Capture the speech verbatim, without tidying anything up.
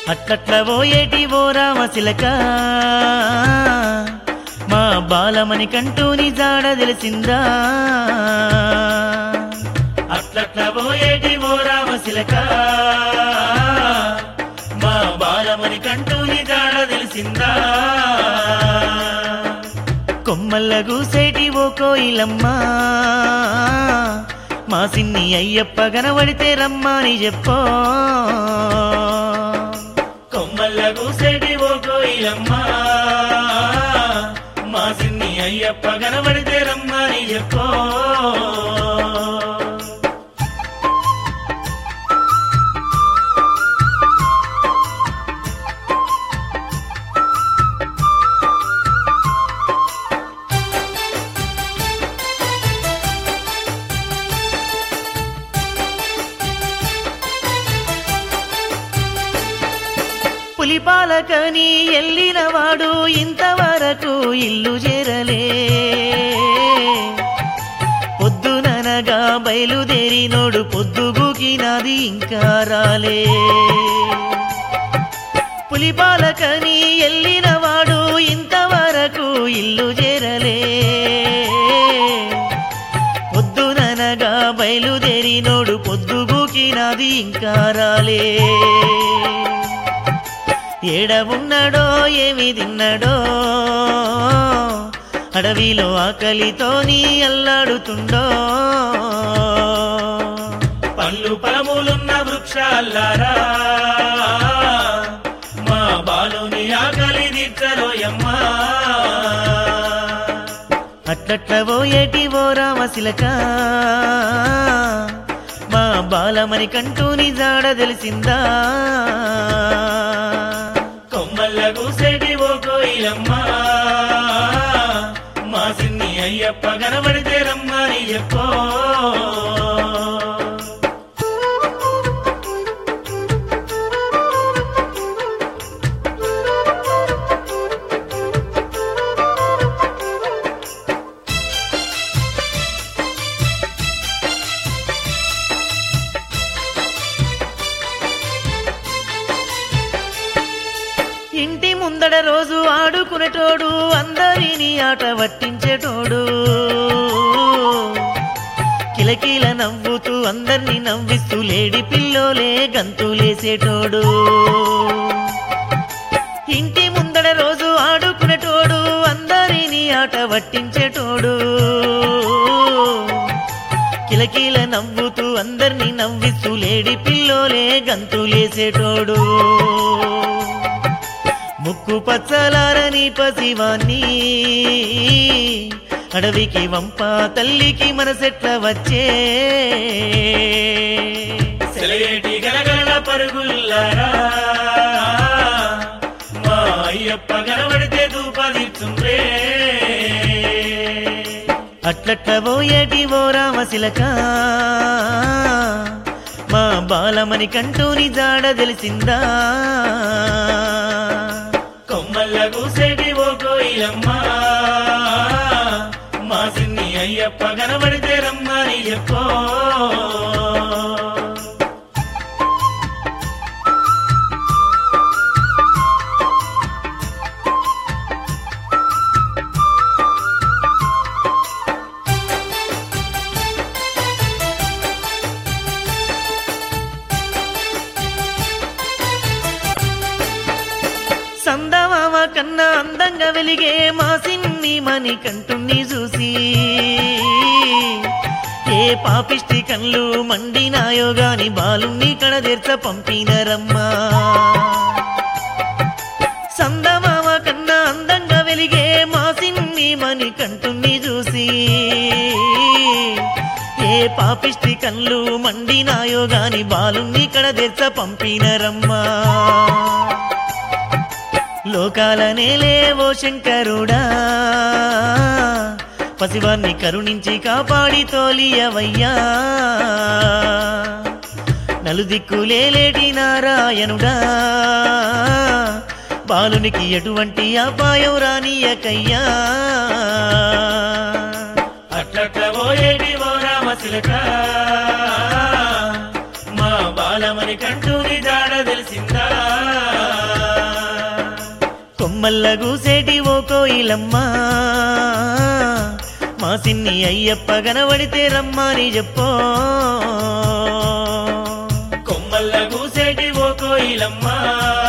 అట్లట్ల పోయేటి ఓ రామశిలక మా బాలమని కంటూని జాడ తెలిసిందా అట్లట్ల పోయేటి ఓ రామశిలక మా బాలమని కంటూని జాడ తెలిసిందా కొమ్మల్ల గూసేటి ఓ కోయిలమ్మ మా సిన్ని అయ్యప్ప కనబడితే రమ్మని చెప్పో కొమ్మల్ల గూసేటి ఓ కోయిలమ్మ మా సిన్ని అయ్యప్ప కనబడితే రమ్మని చెప్పో పులిపాలకని ఎల్లినవాడు ఇంతవరకు ఇల్లు చేరలే పొద్దుననగా బయలుదేరినోడు పొద్దుగుకినది ఇంకా రాలే పులిపాలకని ఎల్లినవాడు ఇంతవరకు ఇల్లు చేరలే పొద్దుననగా బయలుదేరినోడు పొద్దుగుకినది ఇంకా రాలే ఏడ ఉన్నాడో ఏమి తిన్నాడో అడవిలో ఆకలితోని అల్లాడుతుండో పళ్ళు పలములున్న వృక్షాలారా మా బాలుని ఆకలి తీర్చరోయమ్మా అట్లట్ల పోయేటి ఓ రామశిలక మా బాలమని కంటూని జాడ తెలిసిందా కొమ్మల్ల గూసేటి ఓ కోయిలమ్మ మా సిన్ని అయ్యప్ప కనబడితే రమ్మని చెప్పో ఇంటి ముందడ రోజు ఆడుకునేటోడు అందరినీ ఆట పట్టించేటోడు కిలకిల నవ్వుతూ అందరినీ నవ్విస్తూ లేడి పిల్లోలే గంతులేసేటోడు ఇంటి ముందడ రోజు ఆడుకునేటోడు అందరినీ ఆట పట్టించేటోడు కిలకిల నవ్వుతూ అందరినీ నవ్విస్తూ లేడి పిల్లోలే గంతులేసేటోడు ముక్కు పచ్చలారని పసివాన్ని అడవికి వంప తల్లికి మనసెట్ల వచ్చే సెలయేటి గలగల పరుగుల్లారా మా అయ్యప్ప కనబడితే దూపదిచ్చుండ్రే అట్లట్ల పోయేటి ఓ రామశిలక మా బాలమని కంటూని జాడ తెలిసిందా కొమ్మల్ల గూసేటి ఓ కోయిలమ్మ మా సిన్ని అయ్యప్ప కనబడితే రమ్మని చెప్పో సందమామ కన్నా అందంగా వెలిగే మా సిన్ని మని కంటుని చూసి ఏ పాపిష్టి కళ్ళు మండినాయో గాని బాలుని కడదెర్చ పంపినరమ్మా సందమామ కన్నా అందంగా వెలిగే మా సిన్ని మని కంటుని చూసి ఏ పాపిష్టి కళ్ళు మండినాయో గాని బాలుని కడదెర్చ పంపినరమ్మా లోకాల నేలేవో శంకరుడా పసివాన్ని కరుణించి కాపాడి తోలియవయ్యా నలుదిక్కులేలేటి నారాయణుడా బాలునికి ఎటువంటి అపాయం రానియకయ్యా అట్లట్ల పోయేటి ఓ రామశిలక మా బాలమని కంటూని జాడ తెలిసిందా కొమ్మల్ల గూసేటి ఓ కోయిలమ్మ మా సిన్ని అయ్యప్ప గనబడితే రమ్మని చెప్పో కొమ్మల్ల గూసేటి ఓ కోయిలమ్మ